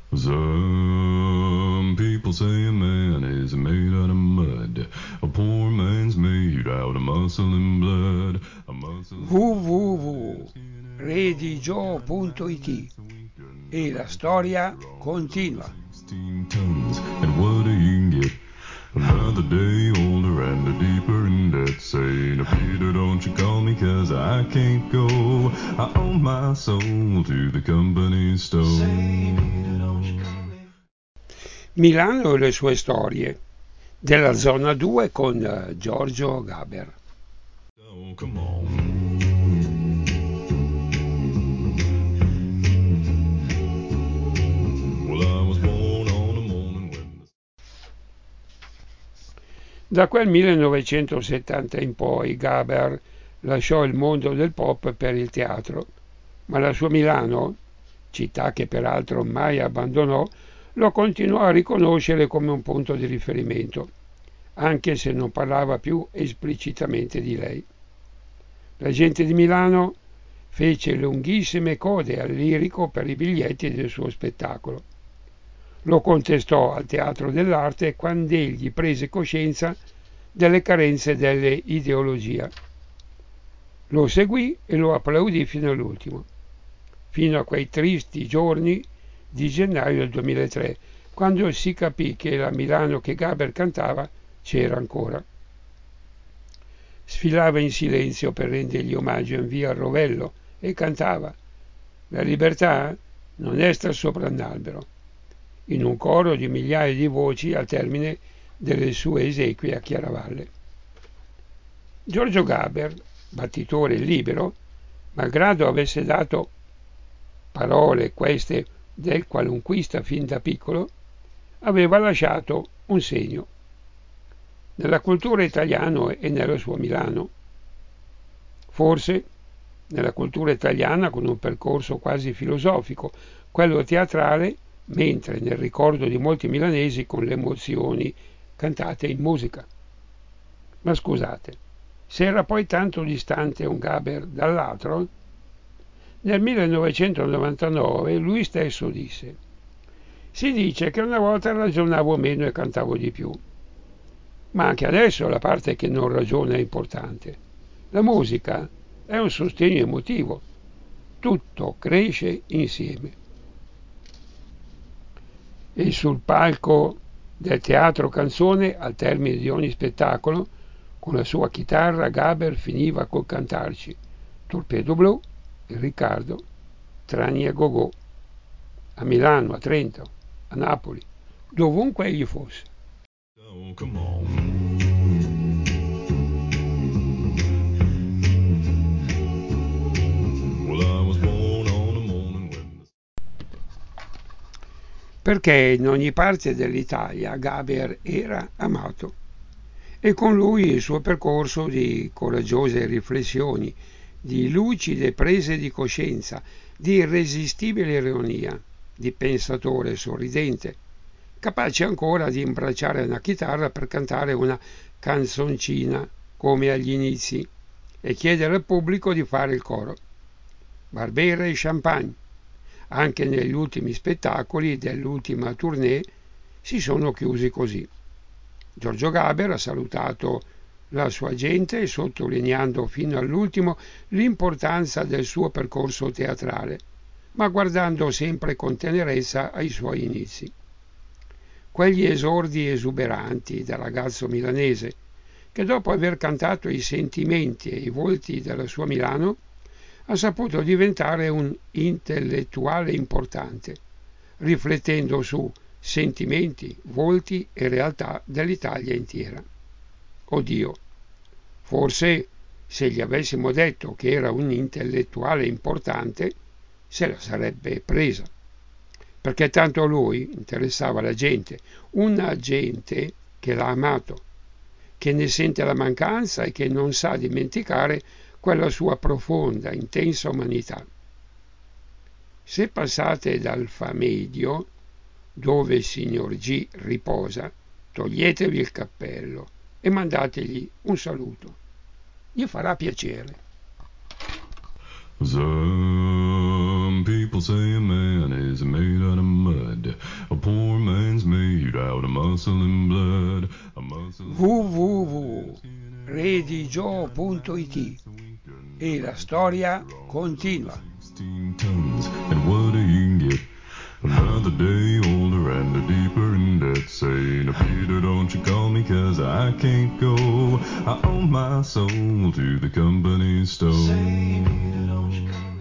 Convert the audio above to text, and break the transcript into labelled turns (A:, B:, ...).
A: Some people say a man is made out of mud. A poor man's made out of muscle and blood.
B: www.redigio.it e la storia continua.
A: 16 tons, and what do you get? Another day older and a deeper in debt. Saying, Peter, don't you call me, 'cause I can't go. I owe my soul to the company store. Say, Peter, don't you call me.
B: Milano e le sue storie, della zona 2 con Giorgio Gaber.
A: Oh, come on. Well, I was born on a morning when
B: Da quel 1970 in poi Gaber lasciò il mondo del pop per il teatro, ma la sua Milano, città che peraltro mai abbandonò, lo continuò a riconoscere come un punto di riferimento, anche se non parlava più esplicitamente di lei. La gente di Milano fece lunghissime code al Lirico per i biglietti del suo spettacolo. Lo contestò al Teatro dell'Arte quando egli prese coscienza delle carenze dell'ideologia. Lo seguì e lo applaudì fino all'ultimo, fino a quei tristi giorni di gennaio del 2003, quando si capì che la Milano che Gaber cantava c'era ancora. Sfilava in silenzio per rendergli omaggio in via Rovello e cantava «La libertà non è star sopra un albero», in un coro di migliaia di voci al termine delle sue esequie a Chiaravalle. Giorgio Gaber, battitore libero, malgrado avesse dato parole queste del qualunquista fin da piccolo, aveva lasciato un segno nella cultura italiana e nella sua Milano. Forse nella cultura italiana con un percorso quasi filosofico, quello teatrale, mentre nel ricordo di molti milanesi con le emozioni cantate in musica. Ma scusate, se era poi tanto distante un Gaber dall'altro? Nel 1999 lui stesso disse: «Si dice che una volta ragionavo meno e cantavo di più, ma anche adesso la parte che non ragiona è importante. La musica è un sostegno emotivo, tutto cresce insieme». E sul palco del Teatro Canzone, al termine di ogni spettacolo, con la sua chitarra, Gaber finiva col cantarci Torpedo Blu e Riccardo, Trani e Gogò, a Milano, a Trento, a Napoli, dovunque egli fosse.
A: Oh, come on. Well, I was born on a morning when
B: Perché in ogni parte dell'Italia Gaber era amato e con lui il suo percorso di coraggiose riflessioni, di lucide prese di coscienza, di irresistibile ironia, di pensatore sorridente, capace ancora di imbracciare una chitarra per cantare una canzoncina come agli inizi e chiedere al pubblico di fare il coro. Barbera e champagne. Anche negli ultimi spettacoli dell'ultima tournée si sono chiusi così. Giorgio Gaber ha salutato la sua gente sottolineando fino all'ultimo l'importanza del suo percorso teatrale, ma guardando sempre con tenerezza ai suoi inizi. Quegli esordi esuberanti da ragazzo milanese, che dopo aver cantato i sentimenti e i volti della sua Milano, ha saputo diventare un intellettuale importante, riflettendo su sentimenti, volti e realtà dell'Italia intera. Oddio, forse se gli avessimo detto che era un intellettuale importante, se la sarebbe presa, perché tanto a lui interessava la gente, una gente che l'ha amato, che ne sente la mancanza e che non sa dimenticare quella sua profonda, intensa umanità. Se passate dal Famedio, dove il signor G riposa, toglietevi il cappello e mandategli un saluto. Gli farà piacere.
A: some people say a man is made out of mud. muscle and blood, a muscle and
B: www.redigio.it e la storia continua.
A: 16 tons, and what do you get? Another day older and deeper in debt, saying, Peter, don't you call me, 'cause I can't go. I owe my soul to the company store. Say, Peter, don't you call me.